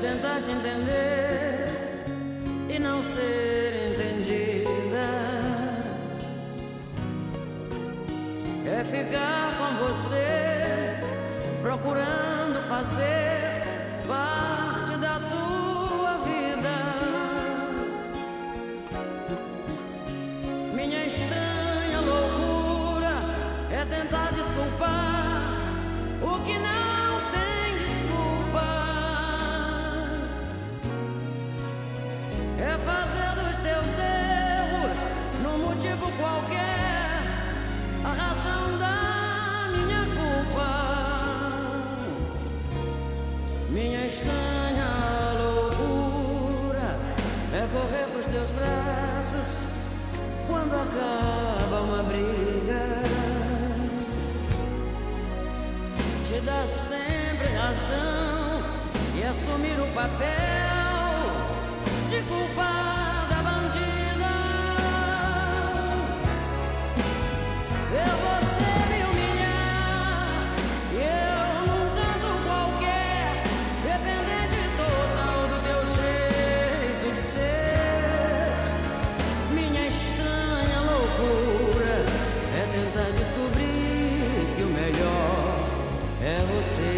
tentar te entender e não ser entendida. É ficar com você, procurando fazer parte da tua vida. Minha estranha loucura é tentar desculpar o que não tem desculpa. É fazer dos teus erros, num motivo qualquer, a razão da minha culpa. Minha estranha loucura é correr pros teus braços quando acaba uma briga. Te dá sempre razão e assumir o papel de culpada bandida. Ver você me humilhar e eu num canto qualquer, dependente total do teu jeito de ser. Minha estranha loucura é tentar descobrir que o melhor é você.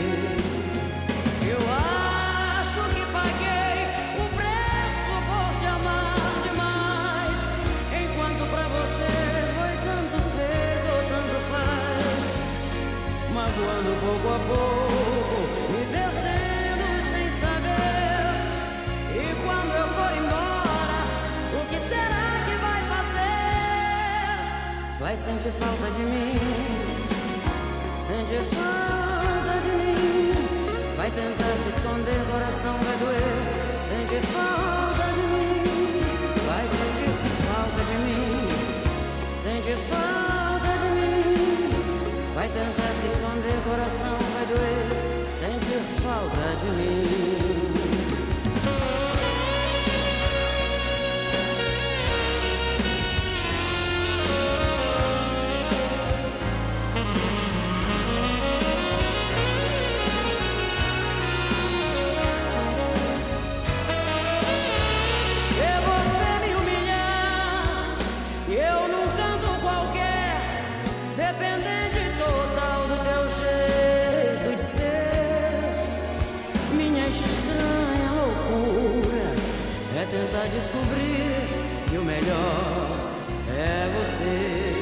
Eu acho que paguei o preço por te amar demais, enquanto pra você foi tanto fez ou tanto faz, magoando pouco a pouco, me perdendo sem saber. E quando eu for embora, o que será que vai fazer? Vai sentir falta de mim, sente falta de mim. Vai tentar se esconder, coração vai doer. Sente falta de mim. Vai sentir falta de mim. Sente falta de mim. Vai tentar se esconder, coração vai doer. Sente falta de mim. Dependente total do teu jeito de ser. Minha estranha loucura é tentar descobrir que o melhor é você.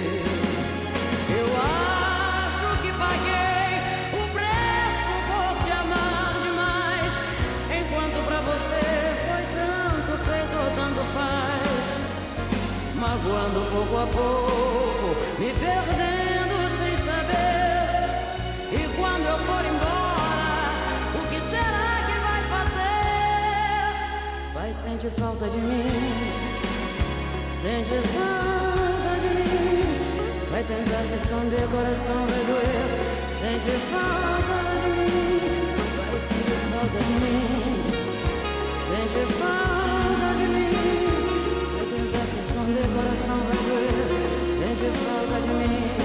Eu acho que paguei o preço por te amar demais, enquanto pra você foi tanto fez ou tanto faz, magoando pouco a pouco, me perdendo sem saber. E quando eu for embora, o que será que vai fazer? Vai sentir falta de mim, sente falta de mim. Vai tentar se esconder, coração vai doer. Sente falta de mim, vai sentir falta de mim. Sente falta de mim. Vai tentar se esconder, coração vai doer. Sente falta de mim.